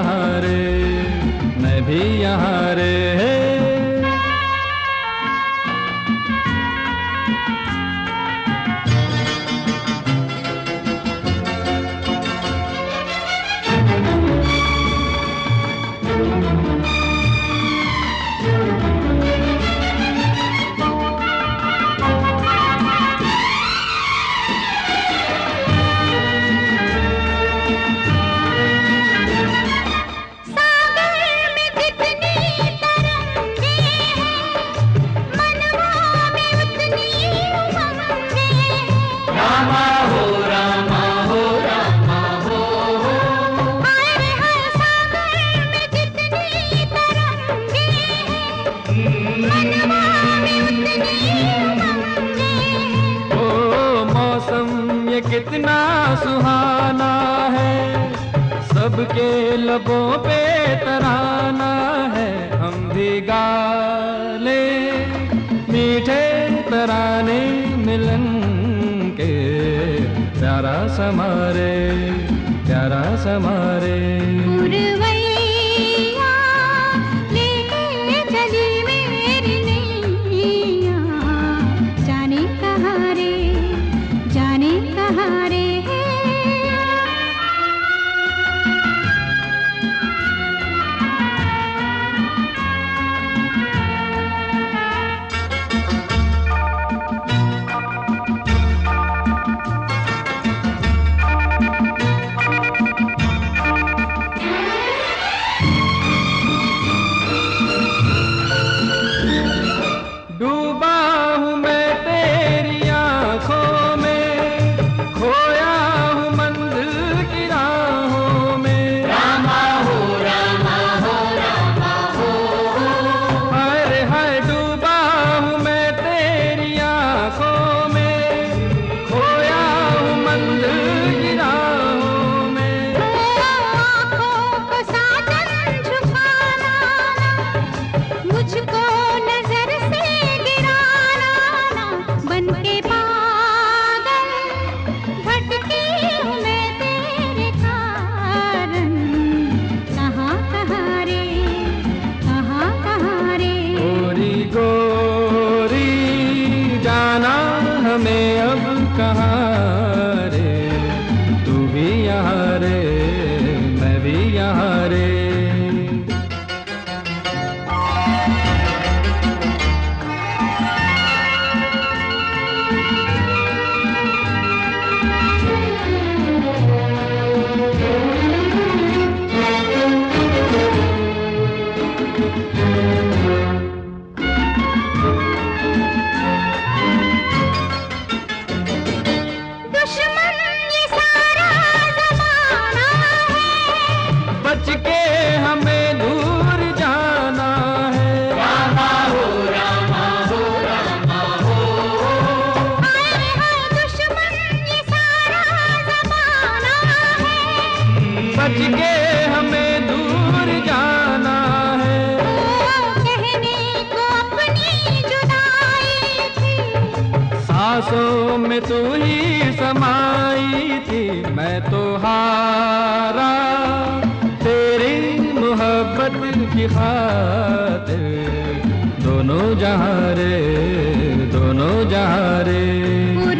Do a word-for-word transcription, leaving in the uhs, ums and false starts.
यहाँ रे, मैं भी यहाँ रे। ये कितना सुहाना है, सबके लबों पे तराना है। हम भी गा ले मीठे तराने मिलन के, प्यारा समारे प्यारा समारे। डूबा हूँ मैं तेरी आँखों में, खोया हूँ मंजिल की राहों में। रामा हो रामा हो रामा हो, हाय हाय डूबा हूँ मैं तेरी आँखों में, खोया हूँ मंजिल की राहों में। आँखों को साजन छुपाना, मुझको नजर से बनके पागल भटकी हूँ मैं तेरे कारण। कहाँ कहाँ रे कहाँ कहाँ रे। गोरी गोरी जाना हमें अब कहाँ रे, तू भी यहाँ रे, मैं भी यहाँ रे। दुश्मन ये सारा ज़माना है, बच के हमें दूर जाना है। रामा हो रामा हो रामा हो, हाय हाय दुश्मन ये सारा ज़माना है, बच के हमें दूर जाना है। कहने को अपनी जुदाई थी, सांसों में तू ही समाई थी, मैं तो हारा तेरी मोहब्बत की खातिर। दोनों जहाँ रे दोनों जहाँ रे।